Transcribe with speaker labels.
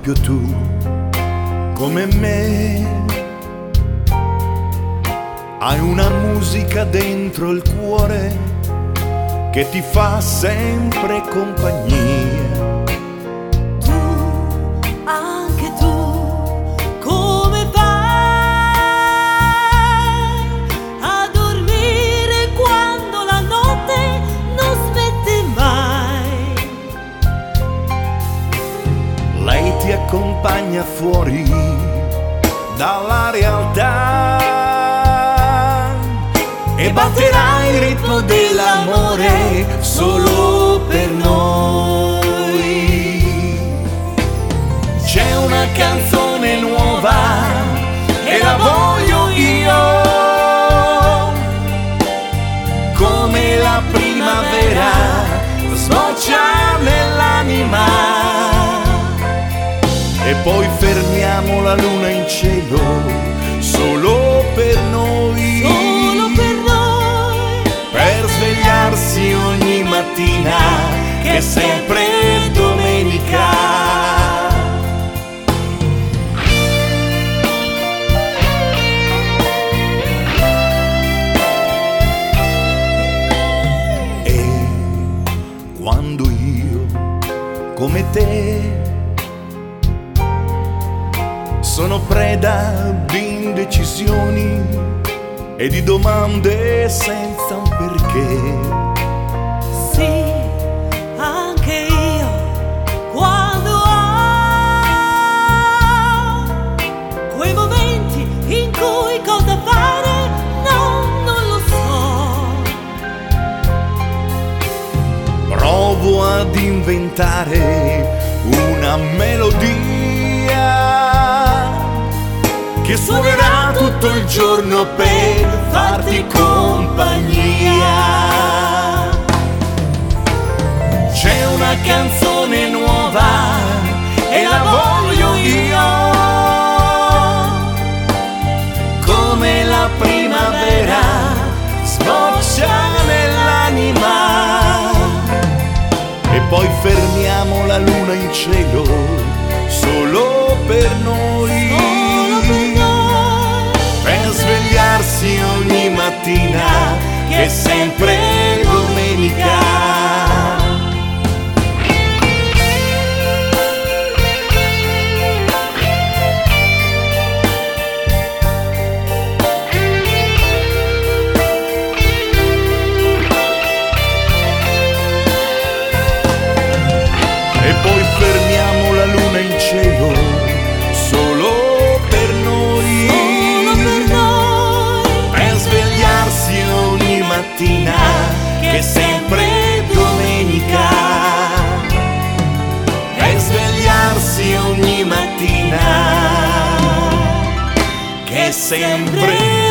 Speaker 1: proprio tu, come me, hai una musica dentro il cuore che ti fa sempre compagnia.
Speaker 2: Anche tu, come fai a dormire quando la notte non smette mai?
Speaker 1: Lei ti accompagna fuori dalla realtà e batterà il ritmo dell'amore solo per noi. C'è una canzone nuova e la voglio io, come la primavera sboccia nell'anima. E poi fermiamo la luna in cielo solo per noi,
Speaker 2: Solo per noi,
Speaker 1: per svegliarsi ogni mattina che è sempre domenica. Quando io, come te, sono preda di indecisioni e di domande senza un perché.
Speaker 2: sì, anche io, quando ho quei momenti in cui cosa fare non lo so.
Speaker 1: Provo ad inventare una melodia che suonerà tutto il giorno per farti compagnia. C'è una canzone nuova e la voglio io, come la primavera sboccia nell'anima. E poi fermiamo la luna in cielo solo per noi, per svegliarsi ogni mattina che è sempre domenica. E poi fermiamo la luna in cielo solo per noi, per svegliarsi ogni mattina che è sempre domenica, per svegliarsi ogni mattina che è sempre